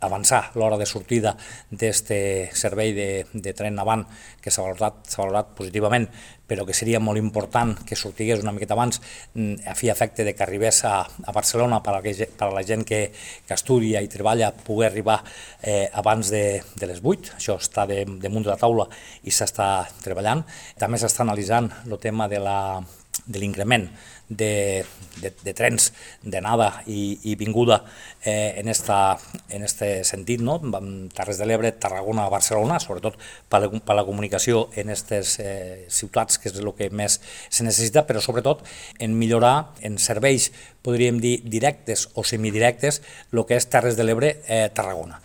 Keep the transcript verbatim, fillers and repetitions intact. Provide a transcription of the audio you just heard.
avançar l'hora de sortida d'aquest servei de, de tren avant que s'ha valorat, s'ha valorat positivament, però que seria molt important que sortigués una miqueta abans a fi efecte de que arribés a, a Barcelona per a, que, per a la gent que, que estudia i treballa poder arribar eh, abans de, de les vuit. Això està de, damunt de la taula i s'està treballant. També s'està analitzant el tema de la de l'increment de, de, de trens d'anada i, i vinguda eh, en esta, en este sentit, no? Terres de l'Ebre, Tarragona, Barcelona, sobretot per la, per la comunicació en aquestes eh, ciutats, que és el que més se necessita, però sobretot en millorar en serveis, podríem dir, directes o semidirectes, el que és Terres de l'Ebre, eh, Tarragona.